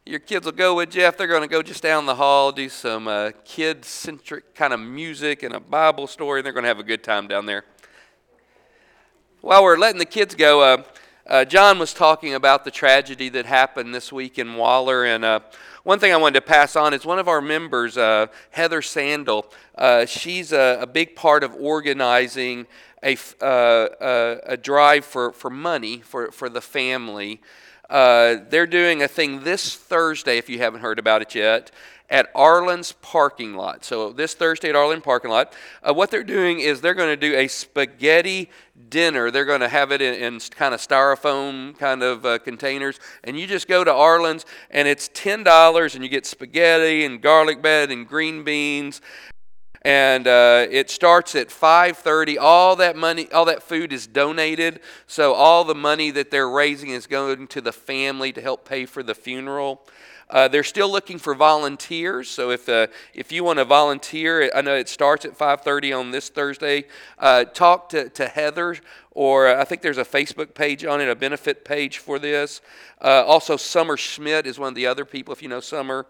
Your kids will go with Jeff. They're going to go just down the hall, do some kid-centric kind of music and a Bible story, and they're going to have a good time down there. While we're letting the kids go, John was talking about the tragedy that happened this week in Waller, and one thing I wanted to pass on is one of our members, Heather Sandel. She's a big part of organizing a drive for money for the family. They're doing a thing this Thursday, if you haven't heard about it yet, at Arlen's parking lot. So this Thursday at Arlen parking lot, what they're doing is they're going to do a spaghetti dinner. They're going to have it in kind of styrofoam kind of containers, and you just go to Arlen's, and it's $10, and you get spaghetti and garlic bread and green beans. And it starts at 5:30. All that money, all that food is donated. So all the money that they're raising is going to the family to help pay for the funeral. They're still looking for volunteers. So if you want to volunteer, I know it starts at 5:30 on this Thursday. Talk to Heather, or I think there's a Facebook page on it, a benefit page for this. Also, Summer Schmidt is one of the other people, if you know Summer.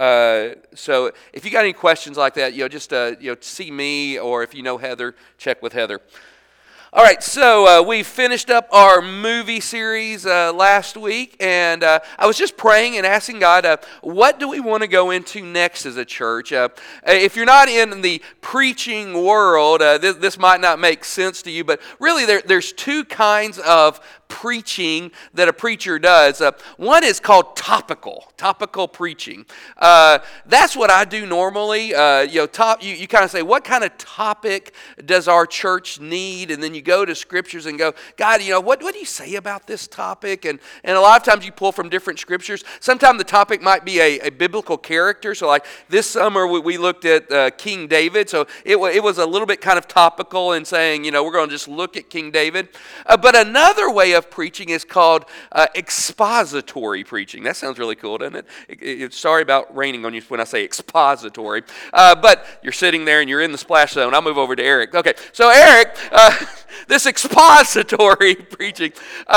So if you got any questions like that, just see me, or if you know Heather, check with Heather. All right, so we finished up our movie series last week, and I was just praying and asking God, what do we want to go into next as a church? If you're not in the preaching world, this might not make sense to you, but really there's two kinds of preaching that a preacher does. One is called topical preaching. That's what I do normally. You kind of say, what kind of topic does our church need? And then you go to scriptures and go, God, what do you say about this topic? And a lot of times you pull from different scriptures. Sometimes the topic might be a biblical character. So like this summer we looked at King David. So it was a little bit kind of topical in saying, we're going to just look at King David. But another way of preaching is called expository preaching. That sounds really cool, doesn't it? Sorry about raining on you when I say expository. But you're sitting there and you're in the splash zone. I'll move over to Eric. Okay, so Eric, this expository preaching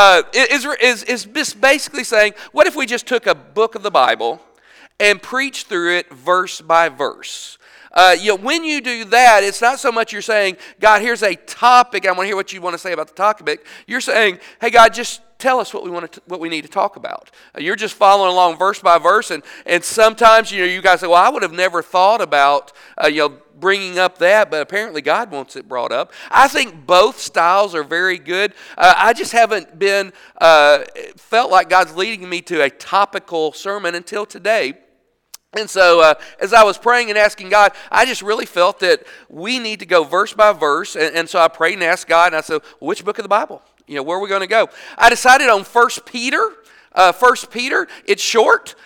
is basically saying, what if we just took a book of the Bible and preached through it verse by verse? When you do that, it's not so much you're saying, God, here's a topic, I want to hear what you want to say about the topic. You're saying, hey, God, just tell us what we need to talk about. You're just following along verse by verse, and sometimes you guys say, well, I would have never thought about bringing up that, but apparently God wants it brought up. I think both styles are very good. I just haven't felt like God's leading me to a topical sermon until today. And so as I was praying and asking God, I just really felt that we need to go verse by verse. And so I prayed and asked God, and I said, which book of the Bible? Where are we going to go? I decided on 1 Peter. 1 Peter, it's short.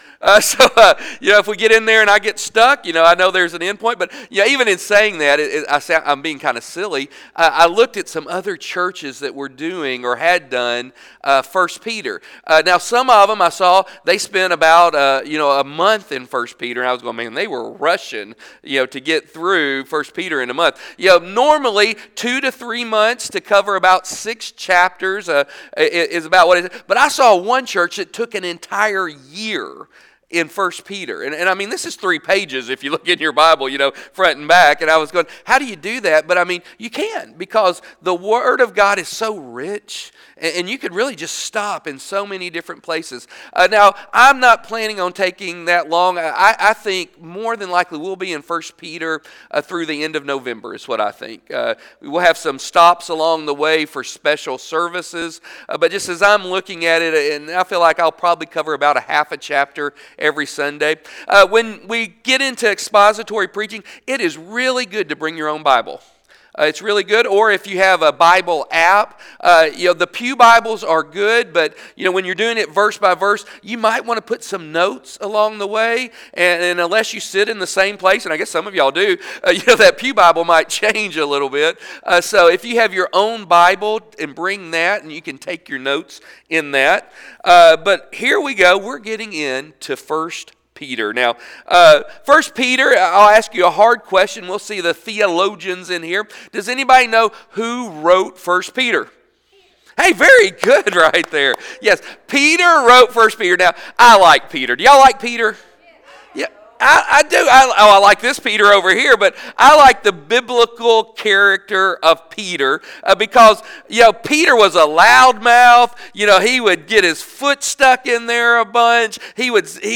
If we get in there and I get stuck, I know there's an end point. But even in saying that, I'm being kind of silly. I looked at some other churches that were doing or had done 1 Peter. Now, some of them I saw, they spent about a month in 1 Peter. And I was going, man, they were rushing to get through 1 Peter in a month. Normally 2 to 3 months to cover about 6 chapters is about what it is. But I saw one church that took an entire year in 1 Peter. And I mean, this is 3 pages if you look in your Bible, front and back. And I was going, how do you do that? But I mean, you can, because the Word of God is so rich, and you could really just stop in so many different places. Now, I'm not planning on taking that long. I think more than likely we'll be in 1 Peter through the end of November is what I think. We'll have some stops along the way for special services. But just as I'm looking at it, and I feel like I'll probably cover about a half a chapter every Sunday. When we get into expository preaching, it is really good to bring your own Bible. It's really good. Or if you have a Bible app, the Pew Bibles are good, but when you're doing it verse by verse, you might want to put some notes along the way. And unless you sit in the same place, and I guess some of y'all do, that Pew Bible might change a little bit. So if you have your own Bible, and bring that, and you can take your notes in that. But here we go. We're getting into 1 Peter. Now, 1 Peter, I'll ask you a hard question. We'll see the theologians in here. Does anybody know who wrote 1 Peter? Hey, very good right there. Yes, Peter wrote First Peter. Now, I like Peter. Do y'all like Peter? Yeah, I do. I like this Peter over here, but I like the biblical character of Peter because, Peter was a loudmouth. He would get his foot stuck in there a bunch. He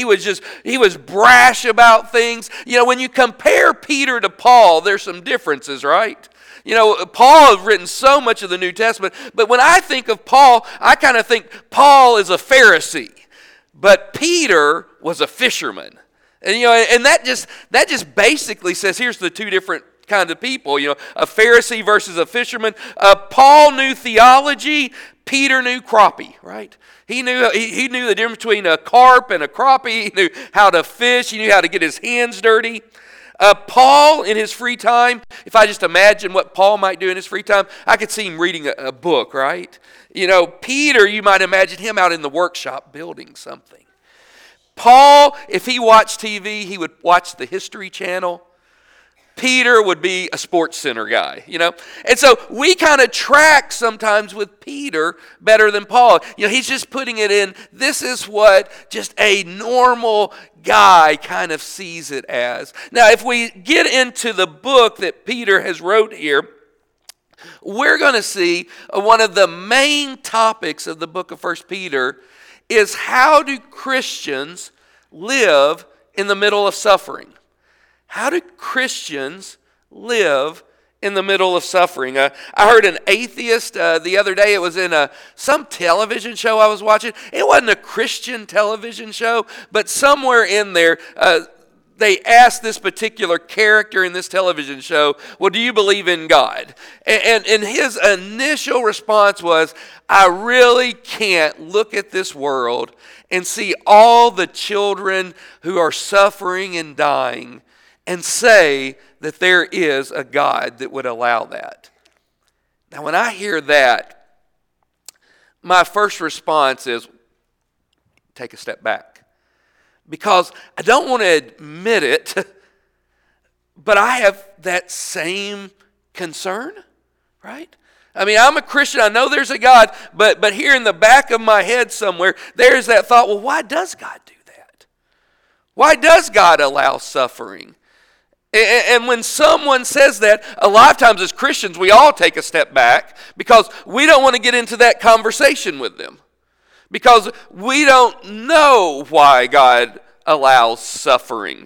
was brash about things. When you compare Peter to Paul, there's some differences, right? Paul has written so much of the New Testament, but when I think of Paul, I kind of think Paul is a Pharisee, but Peter was a fisherman. And that just basically says here's the two different kinds of people. A Pharisee versus a fisherman. Paul knew theology. Peter knew crappie. Right? He knew the difference between a carp and a crappie. He knew how to fish. He knew how to get his hands dirty. Paul, in his free time, if I just imagine what Paul might do in his free time, I could see him reading a book. Right? Peter, you might imagine him out in the workshop building something. Paul, if he watched TV, he would watch the History Channel. Peter would be a Sports Center guy, And so we kind of track sometimes with Peter better than Paul. He's just putting it in, this is what just a normal guy kind of sees it as. Now, if we get into the book that Peter has wrote here, we're going to see one of the main topics of the book of 1 Peter is how do Christians live in the middle of suffering? How do Christians live in the middle of suffering? I heard an atheist the other day. It was in some television show I was watching. It wasn't a Christian television show, but somewhere in there, they asked this particular character in this television show, well, do you believe in God? And his initial response was, I really can't look at this world and see all the children who are suffering and dying and say that there is a God that would allow that. Now, when I hear that, my first response is, take a step back. Because I don't want to admit it, but I have that same concern, right? I mean, I'm a Christian. I know there's a God, but here in the back of my head somewhere, there's that thought, well, why does God do that? Why does God allow suffering? And when someone says that, a lot of times as Christians, we all take a step back because we don't want to get into that conversation with them. Because we don't know why God allows suffering.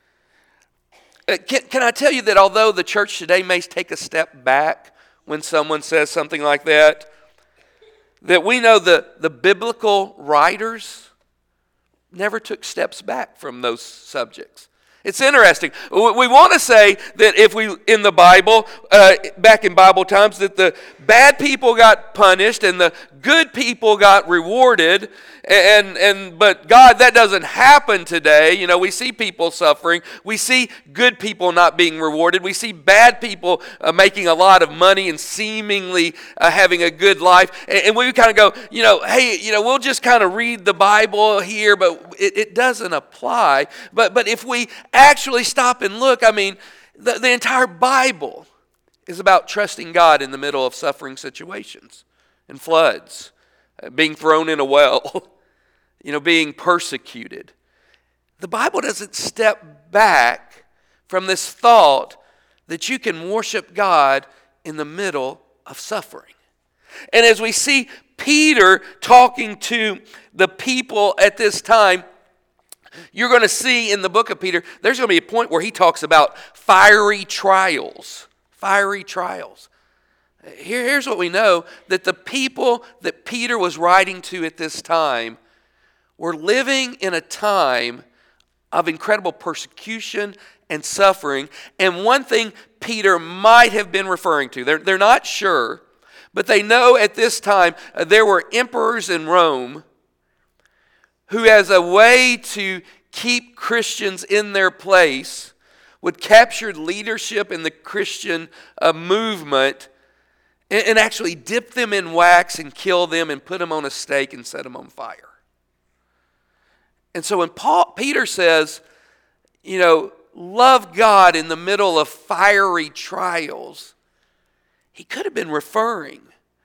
Can I tell you that although the church today may take a step back when someone says something like that, that we know the biblical writers never took steps back from those subjects. It's interesting. We want to say that if we, in the Bible, back in Bible times, that the bad people got punished and the good people got rewarded. But God, that doesn't happen today. We see people suffering. We see good people not being rewarded. We see bad people making a lot of money and seemingly having a good life. And we kind of go, hey, we'll just kind of read the Bible here, but it doesn't apply. But if we actually stop and look, I mean, the entire Bible is about trusting God in the middle of suffering situations and floods, being thrown in a well, being persecuted. The Bible doesn't step back from this thought that you can worship God in the middle of suffering. And as we see Peter talking to the people at this time, you're going to see in the book of Peter, there's going to be a point where he talks about fiery trials. Fiery trials. Here's what we know, that the people that Peter was writing to at this time were living in a time of incredible persecution and suffering. And one thing Peter might have been referring to, they're not sure, but they know at this time there were emperors in Rome who, as a way to keep Christians in their place, would capture leadership in the Christian movement and actually dip them in wax and kill them and put them on a stake and set them on fire. And so when Peter says, love God in the middle of fiery trials, he could have been referring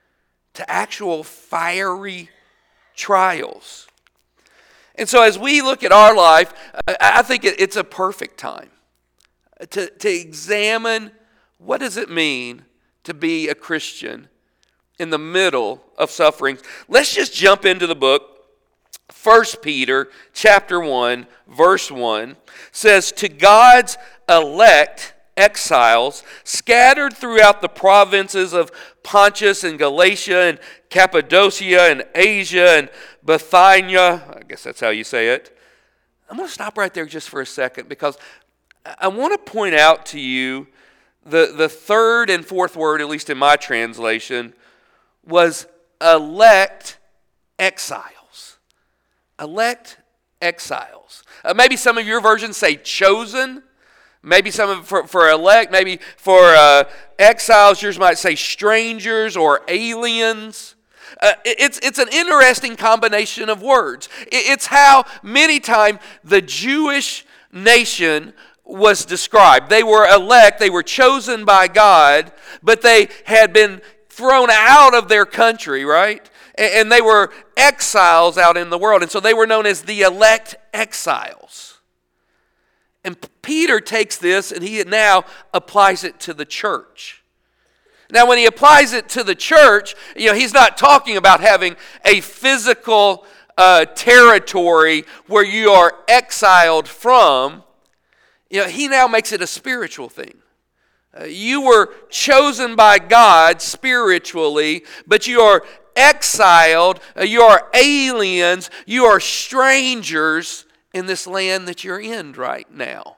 to actual fiery trials. And so as we look at our life, I think it's a perfect time to examine what does it mean to be a Christian in the middle of sufferings. Let's just jump into the book. 1 Peter chapter 1, verse 1 says, "To God's elect exiles scattered throughout the provinces of Pontus and Galatia and Cappadocia and Asia and Bithynia," I guess that's how you say it. I'm going to stop right there just for a second because I want to point out to you the third and fourth word, at least in my translation, was elect exiles. Elect exiles. Maybe some of your versions say chosen. Maybe some of for elect, maybe for exiles, yours might say strangers or aliens. It's an interesting combination of words. It's how many times the Jewish nation was described. They were elect, they were chosen by God, but they had been thrown out of their country, right? And they were exiles out in the world. And so they were known as the elect exiles. And Peter takes this and he now applies it to the church. Now, when he applies it to the church, he's not talking about having a physical territory where you are exiled from. He now makes it a spiritual thing. You were chosen by God spiritually, but you are exiled, you are aliens, you are strangers in this land that you're in right now.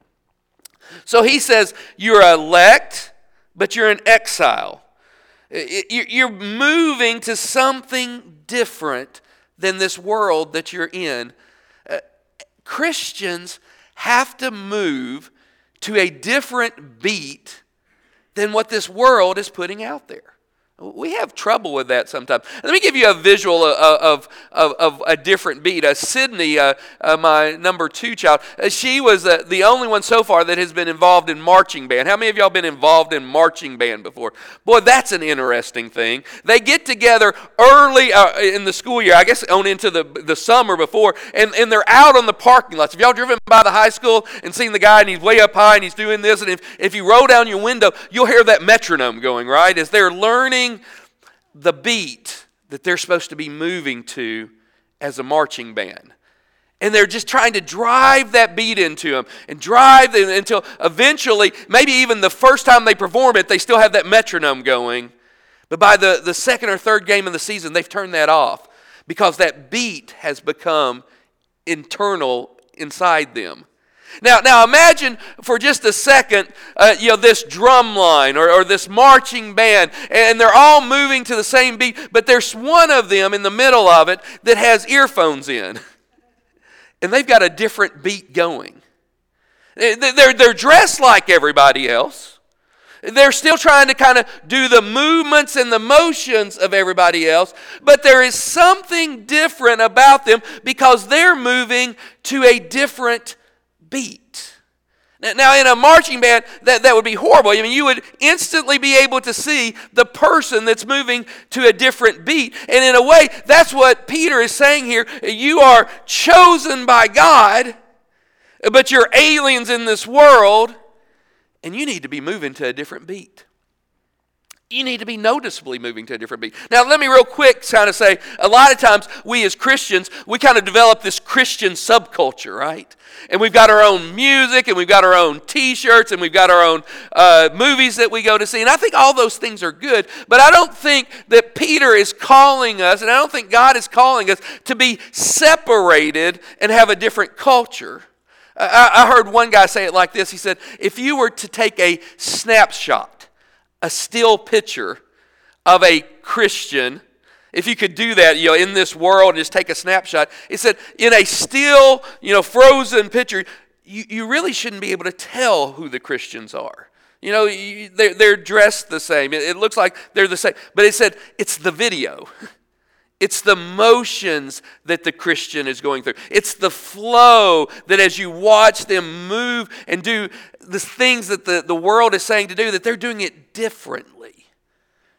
So he says you're elect, but you're in exile. You're moving to something different than this world that you're in. Christians have to move to a different beat than what this world is putting out there. We have trouble with that sometimes. Let me give you a visual of a different beat. Sydney, my number 2 child, she was the only one so far that has been involved in marching band. How many of y'all been involved in marching band before? Boy, that's an interesting thing. They get together early in the school year, I guess on into the summer before, and they're out on the parking lots. Have y'all driven by the high school and seen the guy and he's way up high and he's doing this, and if you roll down your window, you'll hear that metronome going, right? As they're learning the beat that they're supposed to be moving to as a marching band. And they're just trying to drive that beat into them and drive them until eventually, maybe even the first time they perform it, they still have that metronome going. But by the second or third game of the season, they've turned that off because that beat has become internal inside them. Now imagine for just a second, this drum line or this marching band, and they're all moving to the same beat, but there's one of them in the middle of it that has earphones in, and they've got a different beat going. They're dressed like everybody else. They're still trying to kind of do the movements and the motions of everybody else, but there is something different about them because they're moving to a different beat. Now, in a marching band, that would be horrible. I mean, you would instantly be able to see the person that's moving to a different beat. And in a way, that's what Peter is saying here. You are chosen by God, but you're aliens in this world, and you need to be moving to a different beat. You need to be noticeably moving to a different beat. Now, let me real quick kind of say, a lot of times we as Christians, we kind of develop this Christian subculture, right? And we've got our own music, and we've got our own t-shirts, and we've got our own movies that we go to see. And I think all those things are good, but I don't think that Peter is calling us, and I don't think God is calling us to be separated and have a different culture. I heard one guy say it like this. He said, if you were to take a snapshot, a still picture of a Christian, if you could do that, in this world and just take a snapshot, it said in a still, frozen picture, you really shouldn't be able to tell who the Christians are. They're dressed the same. It looks like they're the same. But it said it's the video. It's the motions that the Christian is going through. It's the flow that as you watch them move and do the things that the world is saying to do, that they're doing it differently.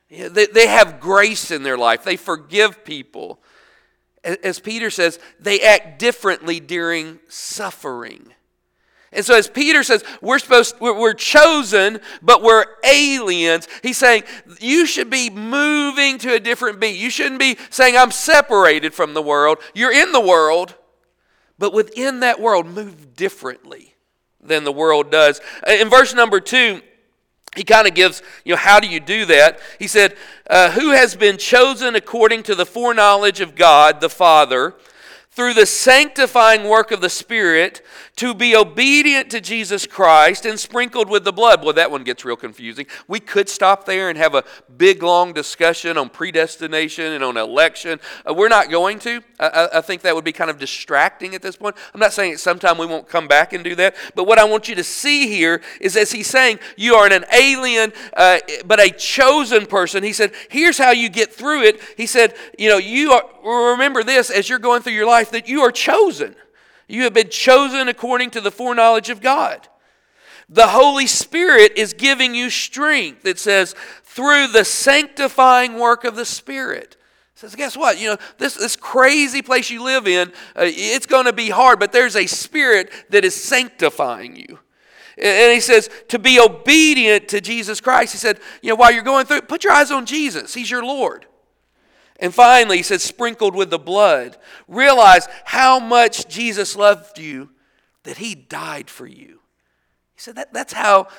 They have grace in their life. They forgive people. As Peter says, they act differently during suffering. And so as Peter says, we're chosen, but we're aliens. He's saying you should be moving to a different beat. You shouldn't be saying I'm separated from the world. You're in the world, but within that world, move differently than the world does. In verse number 2, he kind of gives, how do you do that? He said, who has been chosen according to the foreknowledge of God the Father, through the sanctifying work of the Spirit, to be obedient to Jesus Christ and sprinkled with the blood. Well, that one gets real confusing. We could stop there and have a big, long discussion on predestination and on election. We're not going to. I think that would be kind of distracting at this point. I'm not saying at some time we won't come back and do that. But what I want you to see here is as he's saying, you are an alien, but a chosen person. He said, here's how you get through it. He said, remember this as you're going through your life, that you are chosen. You have been chosen according to the foreknowledge of God. The Holy Spirit is giving you strength. It says, through the sanctifying work of the Spirit. It says, guess what? This crazy place you live in, it's going to be hard, but there's a Spirit that is sanctifying you. And he says, to be obedient to Jesus Christ. He said, while you're going through it, put your eyes on Jesus. He's your Lord. And finally, he says, sprinkled with the blood. Realize how much Jesus loved you, that he died for you. He said that's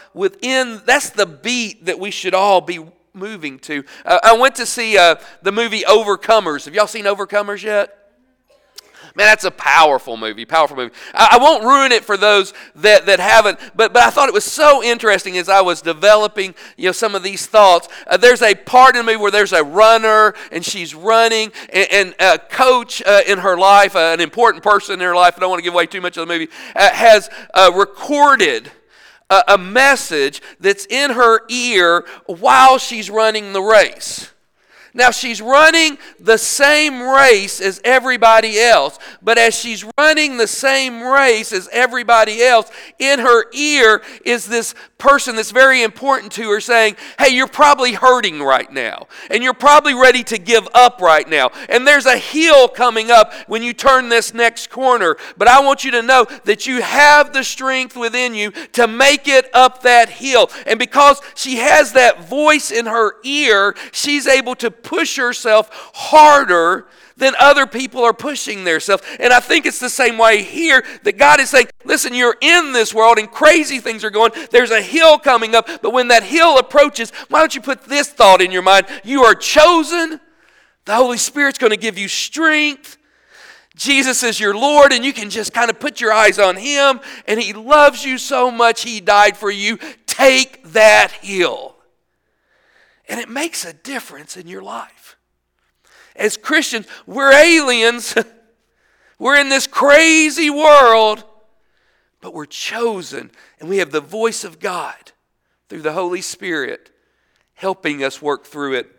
the beat that we should all be moving to. I went to see the movie Overcomers. Have y'all seen Overcomers yet? Man, that's a powerful movie, I won't ruin it for those that haven't, but I thought it was so interesting as I was developing, some of these thoughts. There's a part in the movie where there's a runner, and she's running, and a coach in her life, an important person in her life, I don't want to give away too much of the movie, has recorded a message that's in her ear while she's running the race. Now, she's running the same race as everybody else, but as she's running the same race as everybody else, in her ear is this person that's very important to her saying, hey, you're probably hurting right now, and you're probably ready to give up right now, and there's a hill coming up when you turn this next corner, but I want you to know that you have the strength within you to make it up that hill. And because she has that voice in her ear, she's able to push herself harder than other people are pushing themselves. And I think it's the same way here, that God is saying, listen, you're in this world and crazy things are going. There's a hill coming up, but when that hill approaches, why don't you put this thought in your mind? You are chosen. The Holy Spirit's going to give you strength. Jesus is your Lord, and you can just kind of put your eyes on him, and he loves you so much, he died for you. Take that hill. And it makes a difference in your life. As Christians, we're aliens. We're in this crazy world, but we're chosen, and we have the voice of God through the Holy Spirit helping us work through it.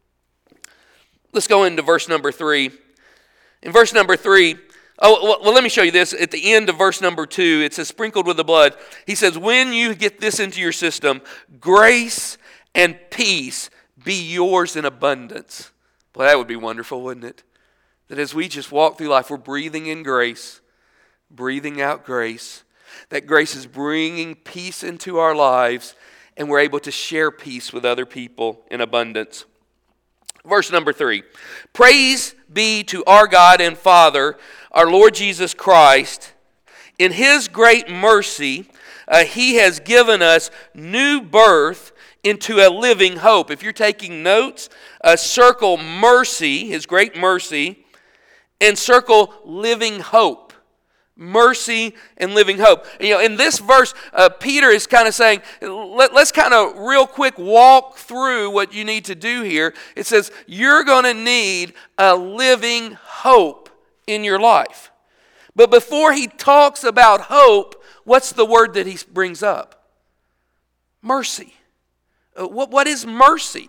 Let's go into verse number 3. In verse number 3, let me show you this. At the end of verse number 2, it says, sprinkled with the blood. He says, when you get this into your system, grace and peace be yours in abundance. Boy, that would be wonderful, wouldn't it? That as we just walk through life, we're breathing in grace, breathing out grace. That grace is bringing peace into our lives, and we're able to share peace with other people in abundance. Verse number 3. Praise be to our God and Father, our Lord Jesus Christ. In his great mercy, he has given us new birth into a living hope. If you're taking notes, circle mercy, his great mercy, and circle living hope. Mercy and living hope. In this verse, Peter is kind of saying, let's kind of real quick walk through what you need to do here. It says, you're going to need a living hope in your life. But before he talks about hope, what's the word that he brings up? Mercy. What is mercy?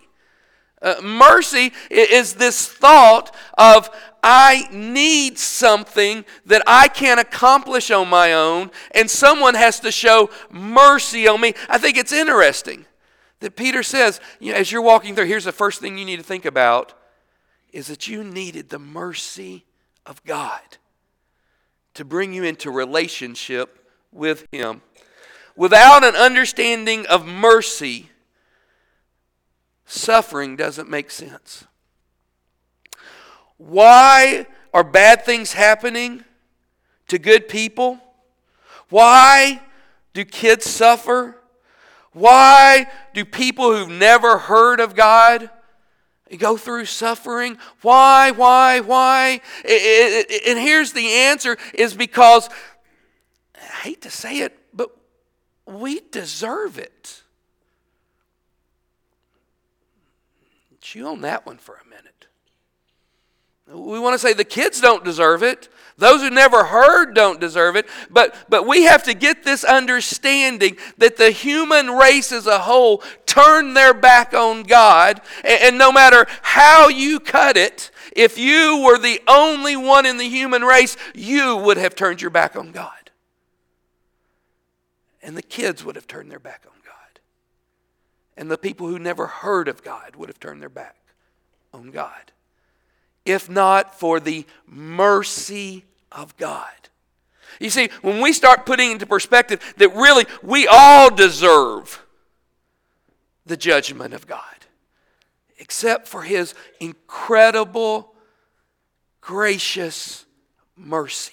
Mercy is this thought of, I need something that I can't accomplish on my own, and someone has to show mercy on me. I think it's interesting That Peter says, as you're walking through, here's the first thing you need to think about, is that you needed the mercy of God to bring you into relationship with Him. Without an understanding of mercy, suffering doesn't make sense. Why are bad things happening to good people? Why do kids suffer? Why do people who've never heard of God go through suffering? Why? And here's the answer, is because, I hate to say it, but we deserve it. Chew on that one for a minute. We want to say the kids don't deserve it. Those who never heard don't deserve it. But we have to get this understanding that the human race as a whole turned their back on God. And no matter how you cut it, if you were the only one in the human race, you would have turned your back on God. And the kids would have turned their back on God. And the people who never heard of God would have turned their back on God, if not for the mercy of God. You see, when we start putting into perspective that really we all deserve the judgment of God, except for His incredible, gracious mercy.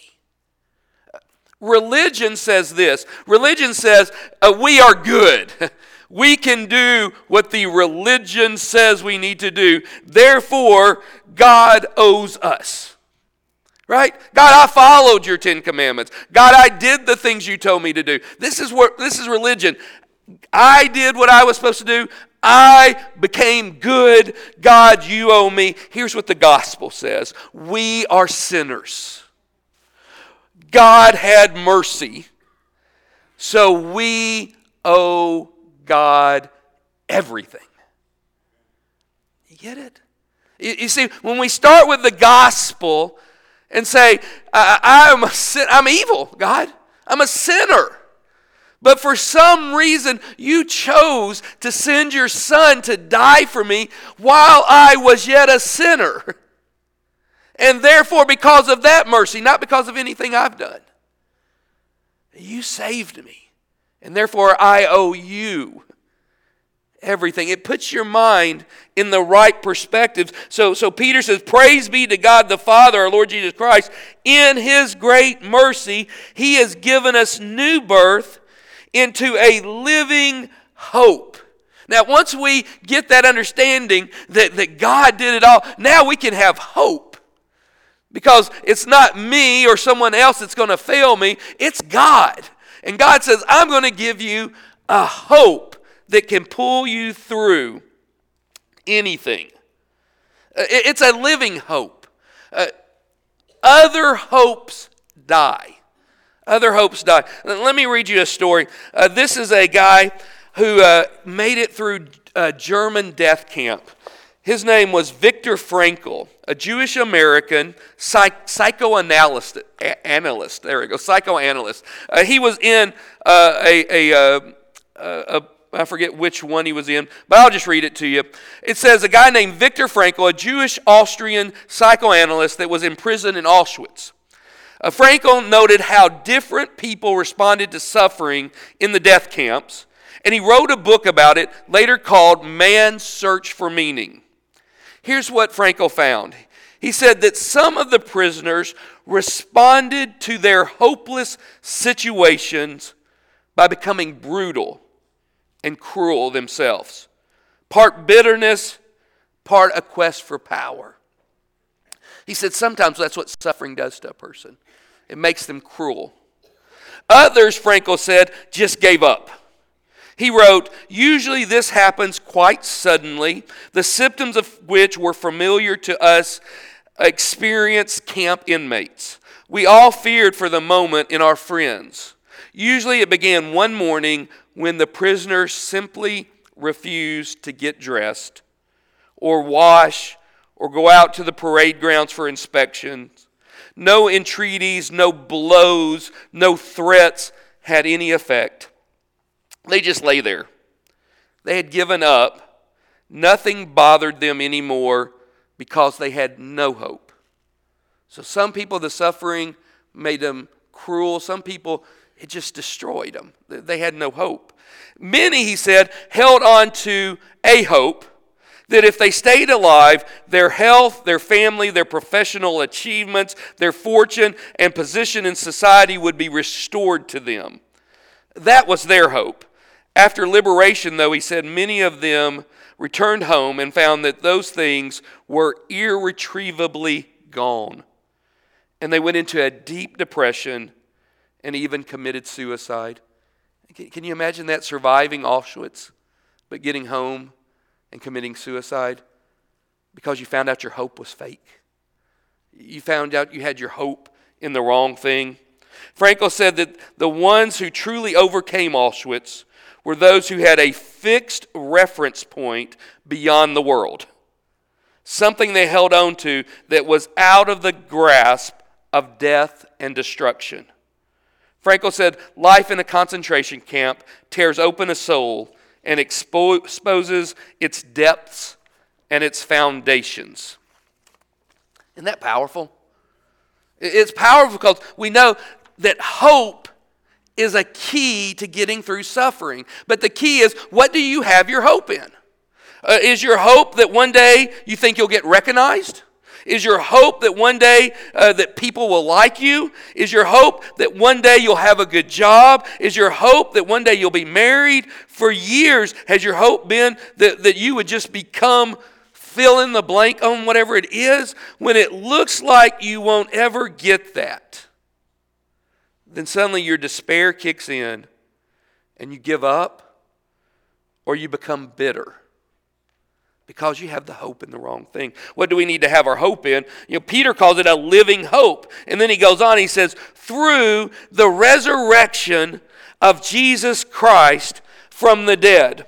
Religion says this. Religion says we are good. We can do what the religion says we need to do. Therefore, God owes us. Right? God, I followed your 10 commandments. God, I did the things you told me to do. This is religion. I did what I was supposed to do. I became good. God, you owe me. Here's what the gospel says. We are sinners. God had mercy, so we owe God everything. You get it? You see, when we start with the gospel and say, I'm evil, God. I'm a sinner. But for some reason, you chose to send your Son to die for me while I was yet a sinner. And therefore, because of that mercy, not because of anything I've done, you saved me. And therefore, I owe you everything. It puts your mind in the right perspective. So Peter says, praise be to God the Father, our Lord Jesus Christ. In His great mercy, He has given us new birth into a living hope. Now, once we get that understanding that God did it all, now we can have hope. Because it's not me or someone else that's going to fail me. It's God. And God says, I'm going to give you a hope that can pull you through anything. It's a living hope. Other hopes die. Other hopes die. Let me read you a story. This is a guy who made it through a German death camp. His name was Viktor Frankl, a Jewish American psychoanalyst. There we go, psychoanalyst. He was in I forget which one he was in, but I'll just read it to you. It says, a guy named Viktor Frankl, a Jewish Austrian psychoanalyst that was in prison in Auschwitz. Frankl noted how different people responded to suffering in the death camps, and he wrote a book about it, later called Man's Search for Meaning. Here's what Frankl found. He said that some of the prisoners responded to their hopeless situations by becoming brutal and cruel themselves. Part bitterness, part a quest for power. He said sometimes that's what suffering does to a person. It makes them cruel. Others, Frankl said, just gave up. He wrote, usually this happens quite suddenly, the symptoms of which were familiar to us experienced camp inmates. We all feared for the moment in our friends. Usually it began one morning when the prisoners simply refused to get dressed or wash or go out to the parade grounds for inspections. No entreaties, no blows, no threats had any effect. They just lay there, They had given up. Nothing bothered them anymore because they had no hope. So some people, the suffering made them cruel. Some people, it just destroyed them. They had no hope. Many, he said, held on to a hope that if they stayed alive, their health, their family, their professional achievements, their fortune and position in society would be restored to them. That was their hope. After liberation, though, he said, many of them returned home and found that those things were irretrievably gone. And they went into a deep depression and even committed suicide. Can you imagine that, surviving Auschwitz, but getting home and committing suicide because you found out your hope was fake? You found out you had your hope in the wrong thing. Frankl said that the ones who truly overcame Auschwitz were those who had a fixed reference point beyond the world, something they held on to that was out of the grasp of death and destruction. Frankl said, life in a concentration camp tears open a soul and exposes its depths and its foundations. Isn't that powerful? It's powerful because we know that hope is a key to getting through suffering. But the key is, what do you have your hope in? Is your hope that one day you think you'll get recognized? Is your hope that one day that people will like you? Is your hope that one day you'll have a good job? Is your hope that one day you'll be married? For years, has your hope been that you would just become fill in the blank on whatever it is? When it looks like you won't ever get that, then suddenly your despair kicks in and you give up, or you become bitter because you have the hope in the wrong thing. What do we need to have our hope in? Peter calls it a living hope. And then he goes on, he says, through the resurrection of Jesus Christ from the dead.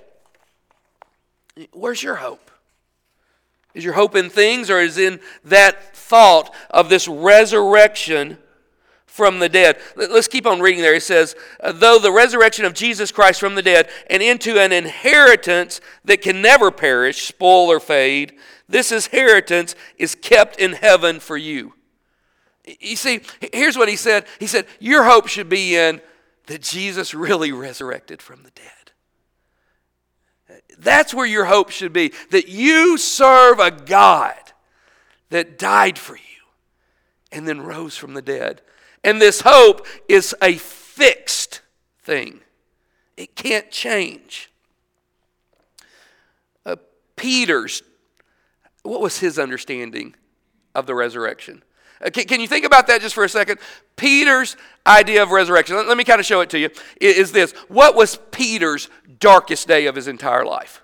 Where's your hope? Is your hope in things, or is in that thought of this resurrection from the dead? Let's keep on reading there. It says, though the resurrection of Jesus Christ from the dead and into an inheritance that can never perish, spoil, or fade, this inheritance is kept in heaven for you. You see, here's what he said. He said, your hope should be in that Jesus really resurrected from the dead. That's where your hope should be, that you serve a God that died for you and then rose from the dead. And this hope is a fixed thing. It can't change. What was his understanding of the resurrection? Can you think about that just for a second? Peter's idea of resurrection, let me kind of show it to you, is this. What was Peter's darkest day of his entire life?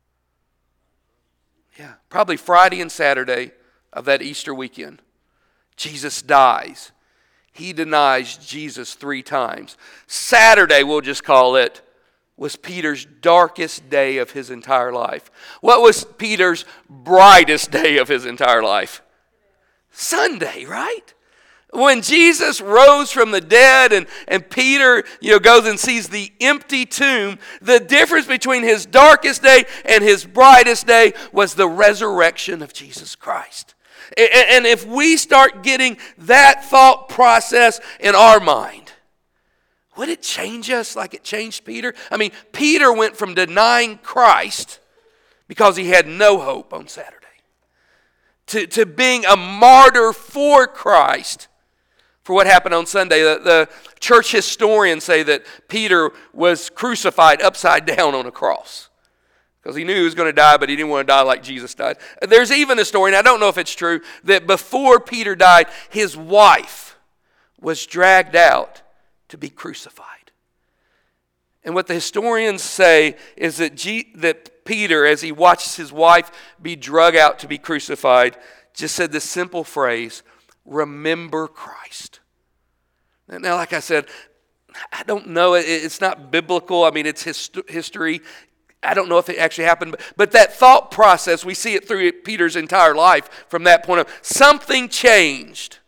Yeah, probably Friday and Saturday of that Easter weekend. Jesus dies. He denies Jesus 3 times. Saturday, we'll just call it, was Peter's darkest day of his entire life. What was Peter's brightest day of his entire life? Sunday, right? When Jesus rose from the dead and Peter goes and sees the empty tomb, the difference between his darkest day and his brightest day was the resurrection of Jesus Christ. And if we start getting that thought process in our mind, would it change us like it changed Peter? I mean, Peter went from denying Christ because he had no hope on Saturday to being a martyr for Christ for what happened on Sunday. The church historians say that Peter was crucified upside down on a cross. Because he knew he was going to die, but he didn't want to die like Jesus died. There's even a story, and I don't know if it's true, that before Peter died, his wife was dragged out to be crucified. And what the historians say is that Peter, as he watched his wife be dragged out to be crucified, just said this simple phrase, remember Christ. Now, like I said, I don't know, it's not biblical. I mean, it's history. I don't know if it actually happened, but that thought process, we see it through Peter's entire life from that point on. Something changed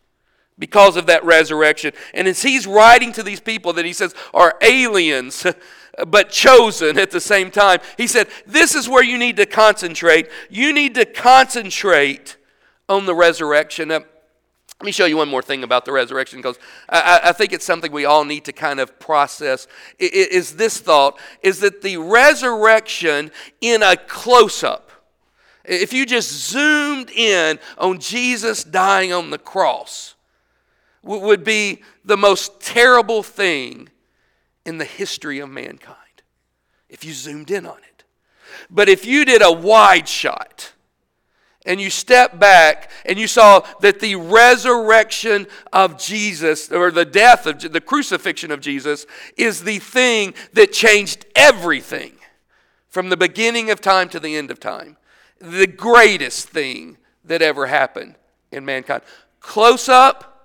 because of that resurrection. And as he's writing to these people that he says are aliens, but chosen at the same time, he said, this is where you need to concentrate. You need to concentrate on the resurrection. Now, let me show you one more thing about the resurrection, because I think it's something we all need to kind of process. Is this thought, is that the resurrection in a close-up, if you just zoomed in on Jesus dying on the cross, would be the most terrible thing in the history of mankind, if you zoomed in on it. But if you did a wide shot, and you step back and you saw that the resurrection of Jesus, or the death of the crucifixion of Jesus, is the thing that changed everything from the beginning of time to the end of time. The greatest thing that ever happened in mankind. Close up,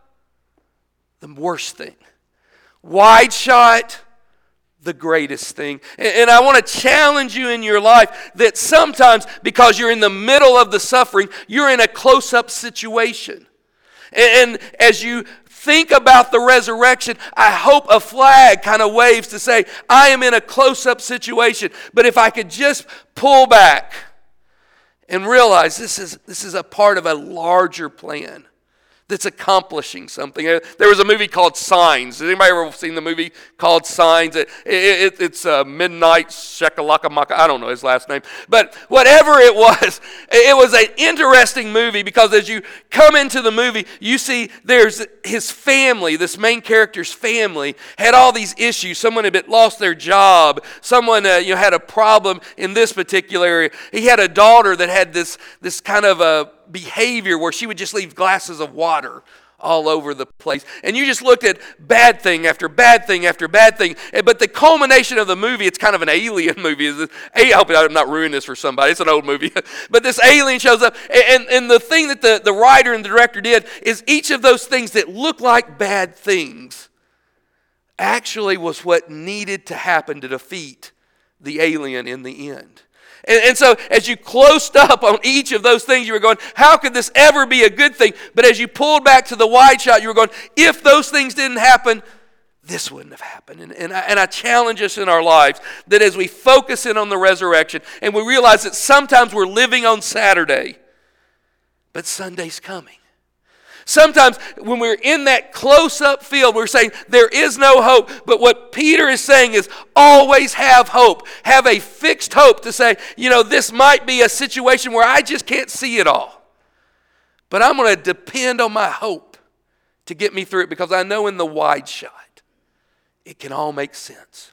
the worst thing. Wide shot, the greatest thing. And I want to challenge you in your life that sometimes, because you're in the middle of the suffering, you're in a close-up situation. And as you think about the resurrection, I hope a flag kind of waves to say, I am in a close-up situation. But if I could just pull back and realize this is a part of a larger plan that's accomplishing something. There was a movie called Signs. Has anybody ever seen the movie called Signs? It's Midnight Shakalaka. I don't know his last name. But whatever it was an interesting movie, because as you come into the movie, you see there's his family, this main character's family, had all these issues. Someone had lost their job. Someone had a problem in this particular area. He had a daughter that had this kind of a behavior where she would just leave glasses of water all over the place. And you just looked at bad thing after bad thing after bad thing. But the culmination of the movie, it's kind of an alien movie. I hope I'm not ruining this for somebody. It's an old movie. But this alien shows up. And the thing that the writer and the director did is each of those things that look like bad things actually was what needed to happen to defeat the alien in the end. And so as you closed up on each of those things, you were going, how could this ever be a good thing? But as you pulled back to the wide shot, you were going, if those things didn't happen, this wouldn't have happened. And I challenge us in our lives that as we focus in on the resurrection, and we realize that sometimes we're living on Saturday, but Sunday's coming. Sometimes when we're in that close-up field, we're saying there is no hope. But what Peter is saying is always have hope. Have a fixed hope to say, this might be a situation where I just can't see it all. But I'm going to depend on my hope to get me through it, because I know in the wide shot, it can all make sense.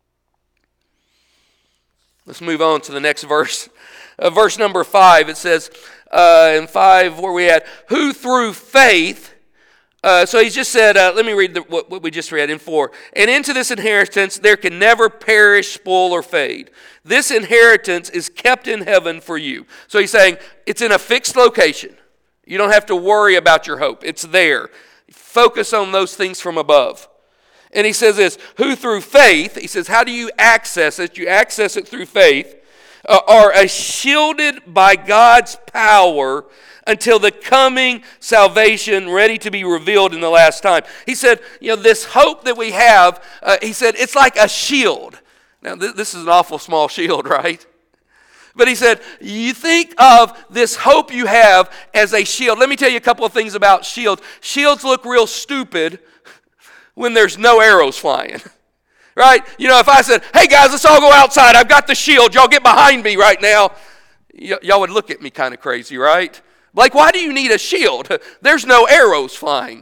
Let's move on to the next verse. Verse number 5, it says, in 5, where we at, who through faith, so he's just said, let me read what we just read in 4. And into this inheritance there can never perish, spoil, or fade. This inheritance is kept in heaven for you. So he's saying it's in a fixed location. You don't have to worry about your hope. It's there. Focus on those things from above. And he says this, who through faith, he says, how do you access it? You access it through faith. Are shielded by God's power until the coming salvation ready to be revealed in the last time. He said, this hope that we have, he said, it's like a shield. Now, this is an awful small shield, right? But he said, you think of this hope you have as a shield. Let me tell you a couple of things about shields. Shields look real stupid when there's no arrows flying. Right? If I said, hey guys, let's all go outside. I've got the shield. Y'all get behind me right now. Y'all would look at me kind of crazy, right? Like, why do you need a shield? There's no arrows flying.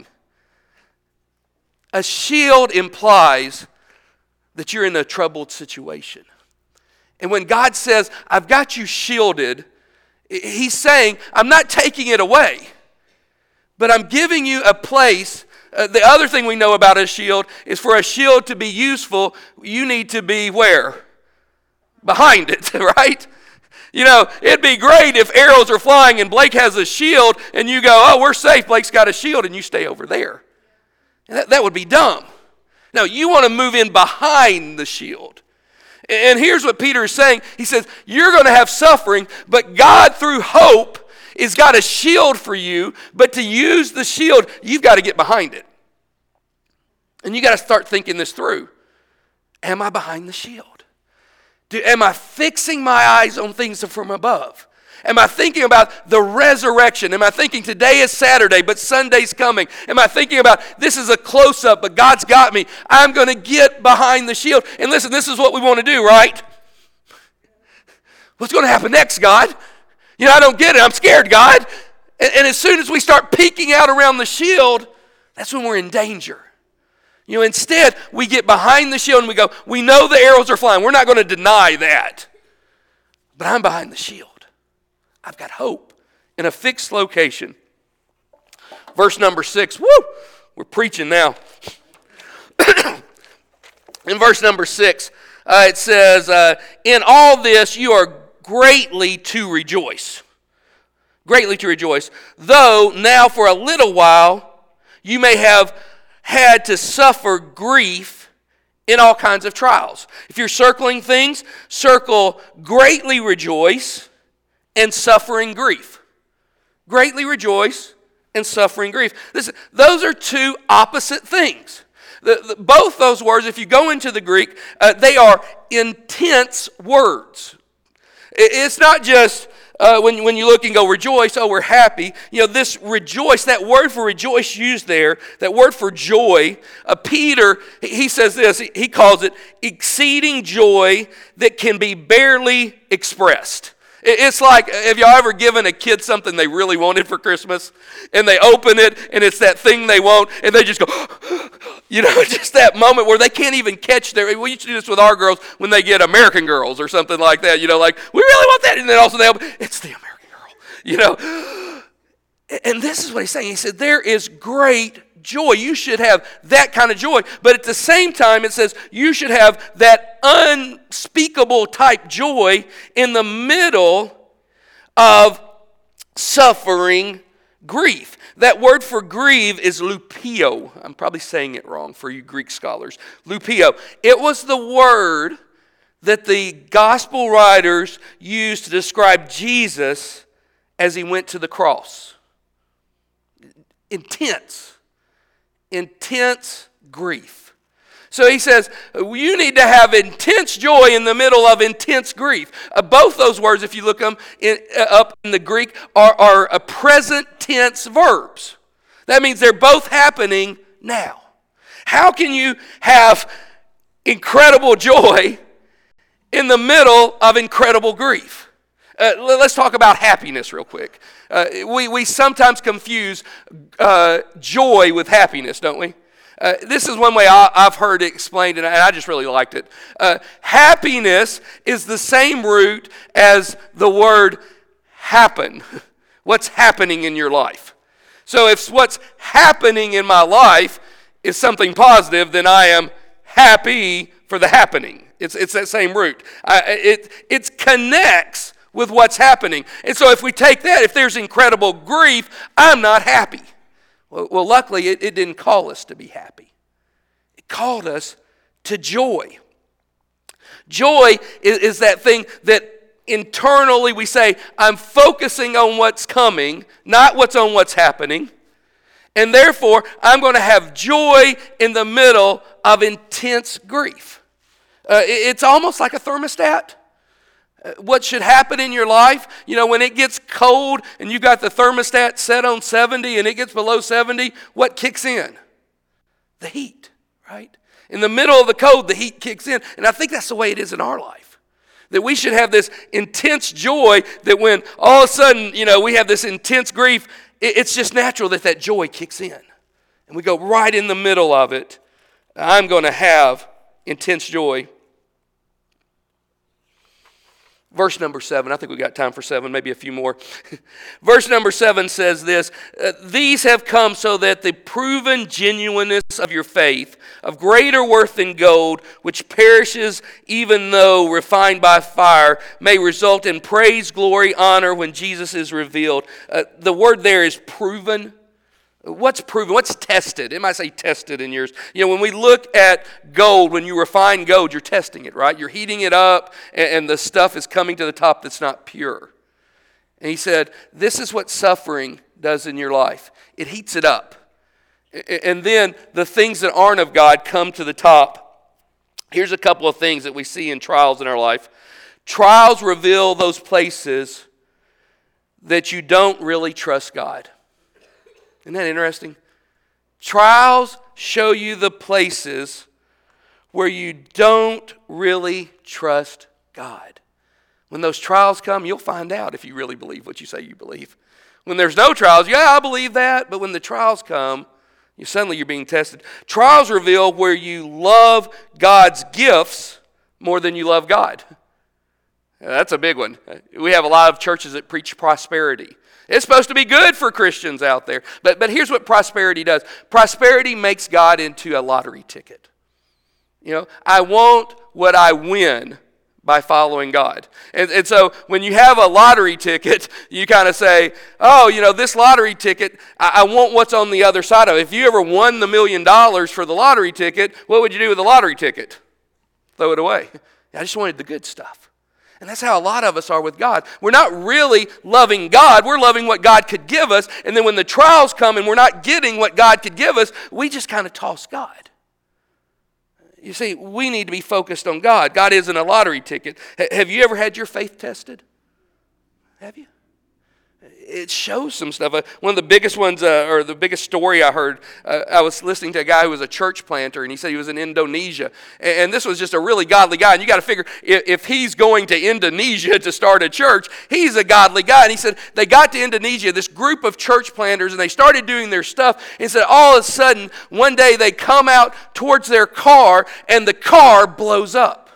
A shield implies that you're in a troubled situation. And when God says, I've got you shielded, he's saying, I'm not taking it away, but I'm giving you a place. The other thing we know about a shield is for a shield to be useful, you need to be where? Behind it, right? It'd be great if arrows are flying and Blake has a shield and you go, oh, we're safe, Blake's got a shield, and you stay over there. That would be dumb. No, you want to move in behind the shield. And here's what Peter is saying. He says, you're going to have suffering, but God through hope is got a shield for you, but to use the shield, you've got to get behind it. And you got to start thinking this through. Am I behind the shield? Am I fixing my eyes on things from above? Am I thinking about the resurrection? Am I thinking today is Saturday, but Sunday's coming? Am I thinking about this is a close-up, but God's got me? I'm going to get behind the shield. And listen, this is what we want to do, right? What's going to happen next, God? I don't get it. I'm scared, God. And as soon as we start peeking out around the shield, that's when we're in danger. Instead, we get behind the shield and we go, we know the arrows are flying. We're not going to deny that. But I'm behind the shield. I've got hope in a fixed location. Verse number 6. Woo! We're preaching now. In verse number 6, it says, in all this you are greatly to rejoice. Greatly to rejoice. Though now for a little while you may have had to suffer grief in all kinds of trials. If you're circling things, circle greatly rejoice and suffering grief. Greatly rejoice and suffering grief. Listen, those are two opposite things. Both those words, if you go into the Greek, they are intense words. It's not just when you look and go rejoice, oh, we're happy. This rejoice, that word for rejoice used there, that word for joy, Peter, he says this, he calls it exceeding joy that can be barely expressed. It's like, have y'all ever given a kid something they really wanted for Christmas? And they open it, and it's that thing they want, and they just go, just that moment where they can't even catch we used to do this with our girls when they get American Girls or something like that, like, we really want that, and then also they open, it's the American Girl, And this is what he's saying. He said, there is great joy. You should have that kind of joy. But at the same time, it says you should have that unspeakable type joy in the middle of suffering grief. That word for grieve is lupio. I'm probably saying it wrong for you Greek scholars. Lupio. It was the word that the gospel writers used to describe Jesus as he went to the cross. Intense grief. So he says, you need to have intense joy in the middle of intense grief. Both those words, if you look them up in the Greek, are a present tense verbs. That means they're both happening now. How can you have incredible joy in the middle of incredible grief? Let's talk about happiness real quick. We sometimes confuse joy with happiness, don't we? This is one way I've heard it explained, and I just really liked it. Happiness is the same root as the word happen. What's happening in your life? So if what's happening in my life is something positive, then I am happy for the happening. It's that same root. It connects with what's happening. And so if we take that, if there's incredible grief, I'm not happy. Well, luckily, it didn't call us to be happy. It called us to joy. Joy is that thing that internally we say, I'm focusing on what's coming, not what's happening. And therefore, I'm going to have joy in the middle of intense grief. It's almost like a thermostat. What should happen in your life, when it gets cold and you got the thermostat set on 70 and it gets below 70, what kicks in? The heat, right? In the middle of the cold, the heat kicks in. And I think that's the way it is in our life. That we should have this intense joy that when all of a sudden, we have this intense grief, it's just natural that joy kicks in. And we go right in the middle of it. I'm going to have intense joy. Verse number 7, I think we got time for 7, maybe a few more. Verse number 7 says this, these have come so that the proven genuineness of your faith, of greater worth than gold, which perishes even though refined by fire, may result in praise, glory, honor when Jesus is revealed. The word there is proven. What's proven? What's tested? It might say tested in yours. When we look at gold, when you refine gold, you're testing it, right? You're heating it up, and the stuff is coming to the top that's not pure. And he said, this is what suffering does in your life. It heats it up. And then the things that aren't of God come to the top. Here's a couple of things that we see in trials in our life. Trials reveal those places that you don't really trust God. Isn't that interesting? Trials show you the places where you don't really trust God. When those trials come, you'll find out if you really believe what you say you believe. When there's no trials, yeah, I believe that. But when the trials come, suddenly you're being tested. Trials reveal where you love God's gifts more than you love God. That's a big one. We have a lot of churches that preach prosperity. It's supposed to be good for Christians out there. But here's what prosperity does. Prosperity makes God into a lottery ticket. I want what I win by following God. And so when you have a lottery ticket, you kind of say, this lottery ticket, I want what's on the other side of it. If you ever won the $1 million for the lottery ticket, what would you do with the lottery ticket? Throw it away. I just wanted the good stuff. And that's how a lot of us are with God. We're not really loving God. We're loving what God could give us. And then when the trials come and we're not getting what God could give us, we just kind of toss God. You see, we need to be focused on God. God isn't a lottery ticket. Have you ever had your faith tested? Have you? It shows some stuff. One of the biggest ones, or the biggest story I heard, I was listening to a guy who was a church planter, and he said he was in Indonesia. And this was just a really godly guy. And you got to figure, if he's going to Indonesia to start a church, he's a godly guy. And he said they got to Indonesia, this group of church planters, and they started doing their stuff. And he said all of a sudden, one day they come out towards their car, and the car blows up.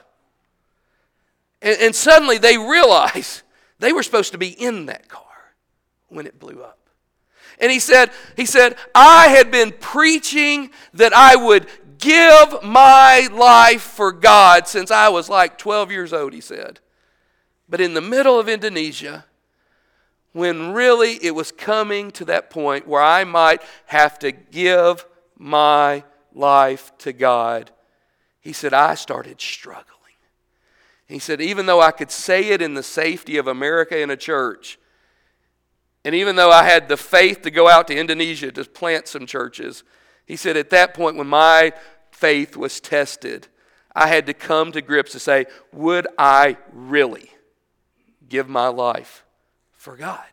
And suddenly they realize they were supposed to be in that car when it blew up. And he said, I had been preaching that I would give my life for God since I was like 12 years old, he said. But in the middle of Indonesia, when really it was coming to that point where I might have to give my life to God, he said, I started struggling. He said, even though I could say it in the safety of America in a church, and even though I had the faith to go out to Indonesia to plant some churches, he said at that point when my faith was tested, I had to come to grips to say, would I really give my life for God?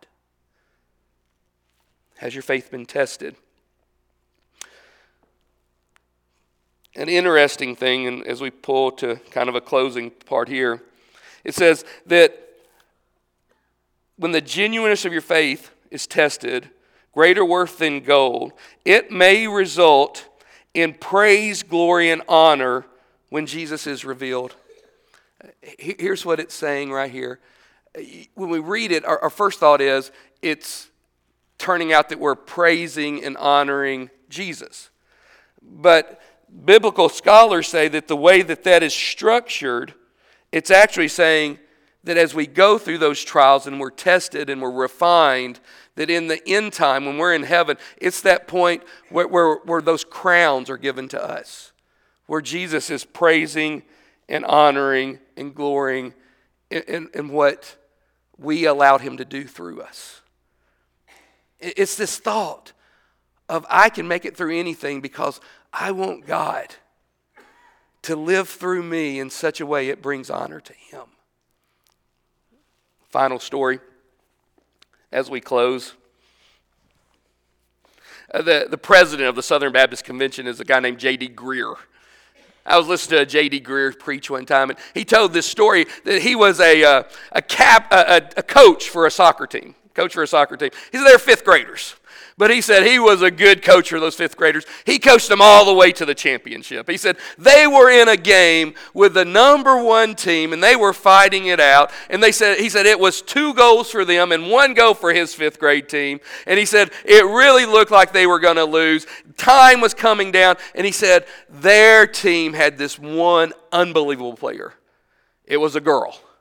Has your faith been tested? An interesting thing, and as we pull to kind of a closing part here, it says that when the genuineness of your faith is tested, greater worth than gold, it may result in praise, glory, and honor when Jesus is revealed. Here's what it's saying right here. When we read it, our first thought is it's turning out that we're praising and honoring Jesus. But biblical scholars say that the way that is structured, it's actually saying that as we go through those trials and we're tested and we're refined, that in the end time, when we're in heaven, it's that point where those crowns are given to us, where Jesus is praising and honoring and glorying in what we allowed him to do through us. It's this thought of I can make it through anything because I want God to live through me in such a way it brings honor to him. Final story as we close. The president of the Southern Baptist Convention is a guy named J.D. Greear. I was listening to a J.D. Greear preach one time, and he told this story that he was a coach for a soccer team. He said they're fifth graders. But he said he was a good coach for those fifth graders. He coached them all the way to the championship. He said they were in a game with the number one team, and they were fighting it out. And he said it was 2 goals for them and 1 goal for his fifth grade team. And he said it really looked like they were going to lose. Time was coming down. And he said their team had this one unbelievable player. It was a girl.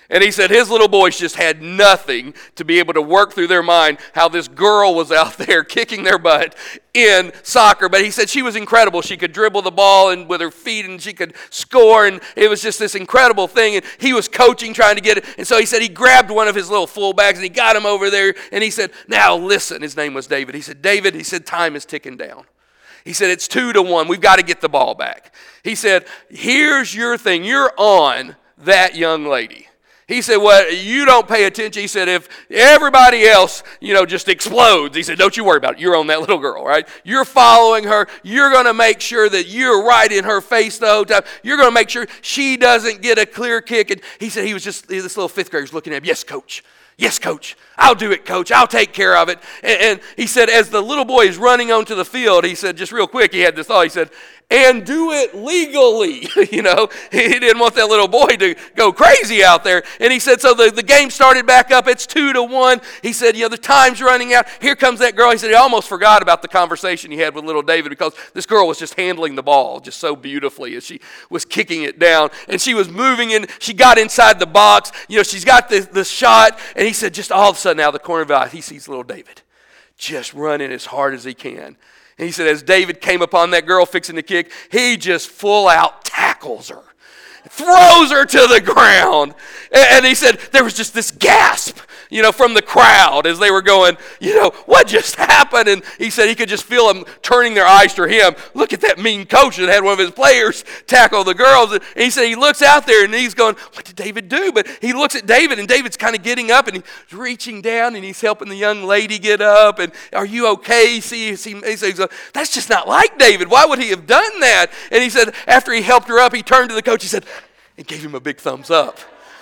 And he said his little boys just had nothing to be able to work through their mind how this girl was out there kicking their butt in soccer. But he said she was incredible. She could dribble the ball and with her feet, and she could score, and it was just this incredible thing. And he was coaching, trying to get it. And so he said he grabbed one of his little fullbacks and he got him over there. And he said, now listen, his name was David. He said, David, he said, time is ticking down. He said, it's 2-1. We've got to get the ball back. He said, here's your thing. You're on that young lady. He said, well, you don't pay attention. He said, if everybody else, just explodes, he said, don't you worry about it. You're on that little girl, right? You're following her. You're going to make sure that you're right in her face the whole time. You're going to make sure she doesn't get a clear kick. And he said this little fifth grader was looking at him. Yes, coach. Yes, coach. I'll do it, coach. I'll take care of it. And he said, as the little boy is running onto the field, he said, just real quick, he had this thought. He said, and do it legally. He didn't want that little boy to go crazy out there. And he said, so the game started back up. It's 2-1. He said, the time's running out. Here comes that girl. He said he almost forgot about the conversation he had with little David because this girl was just handling the ball just so beautifully as she was kicking it down. And she was moving in. She got inside the box. She's got the shot. And he said, just all of a sudden, out of the corner of his eye, he sees little David just running as hard as he can. And he said, as David came upon that girl fixing the kick, he just full out tackles her, throws her to the ground. And he said there was just this gasp, from the crowd as they were going, what just happened? And he said he could just feel them turning their eyes to him. Look at that mean coach that had one of his players tackle the girls. And he said he looks out there and he's going, what did David do? But he looks at David and David's kind of getting up and he's reaching down and he's helping the young lady get up. And are you okay? He says, that's just not like David. Why would he have done that? And he said after he helped her up, he turned to the coach, he said, and gave him a big thumbs up.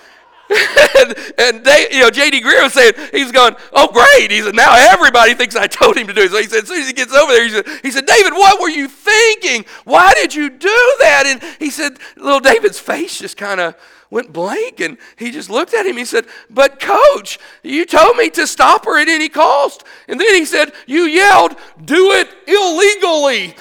and J.D. Greer was saying, he's going, oh, great. He said, now everybody thinks I told him to do it. So he said, as soon as he gets over there, he said, David, what were you thinking? Why did you do that? And he said, little David's face just kind of went blank, and he just looked at him. He said, but coach, you told me to stop her at any cost. And then he said, you yelled, do it illegally.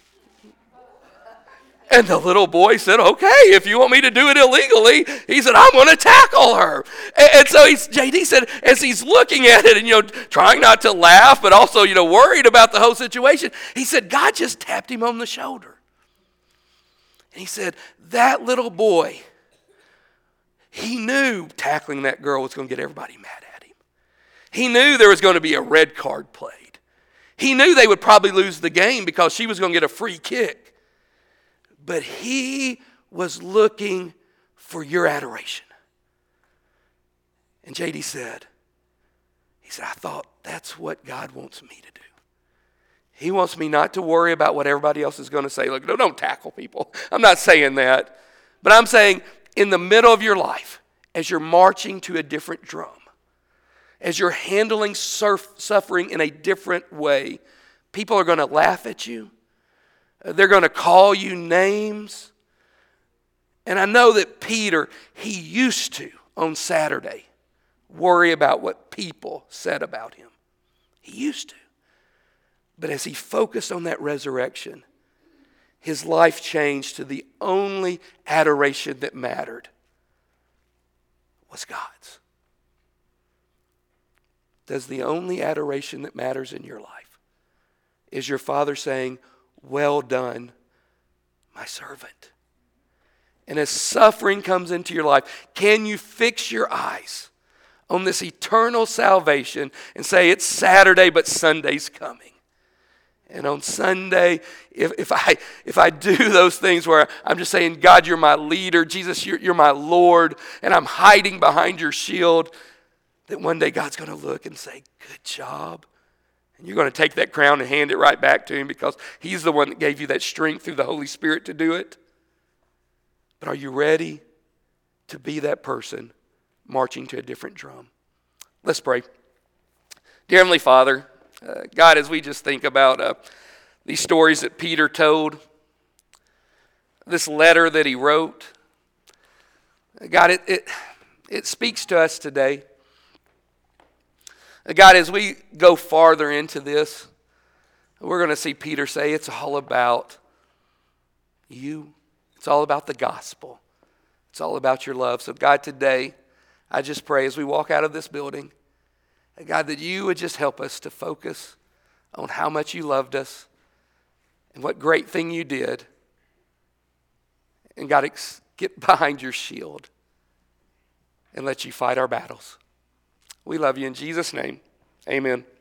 And the little boy said, okay, if you want me to do it illegally, he said, I'm going to tackle her. And so J.D. said, as he's looking at it and, trying not to laugh, but also, worried about the whole situation, he said, God just tapped him on the shoulder. And he said, that little boy, he knew tackling that girl was going to get everybody mad at him. He knew there was going to be a red card played. He knew they would probably lose the game because she was going to get a free kick. But he was looking for your adoration. And J.D. said, I thought that's what God wants me to do. He wants me not to worry about what everybody else is going to say. Look, no, don't tackle people. I'm not saying that. But I'm saying in the middle of your life, as you're marching to a different drum, as you're handling suffering in a different way, people are going to laugh at you. They're going to call you names. And I know that Peter, he used to, on Saturday, worry about what people said about him. He used to. But as he focused on that resurrection, his life changed to the only adoration that mattered was God's. Does the only adoration that matters in your life is your Father saying, well done, my servant? And as suffering comes into your life, can you fix your eyes on this eternal salvation and say, it's Saturday, but Sunday's coming? And on Sunday, if I do those things where I'm just saying, God, you're my leader, Jesus, you're my Lord, and I'm hiding behind your shield, that one day God's going to look and say, good job. And you're going to take that crown and hand it right back to him because he's the one that gave you that strength through the Holy Spirit to do it. But are you ready to be that person marching to a different drum? Let's pray. Dear Heavenly Father, God, as we just think about these stories that Peter told, this letter that he wrote, God, it speaks to us today. God, as we go farther into this, we're going to see Peter say it's all about you. It's all about the gospel. It's all about your love. So God, today, I just pray as we walk out of this building, God, that you would just help us to focus on how much you loved us and what great thing you did. And God, get behind your shield and let you fight our battles. We love you in Jesus' name. Amen.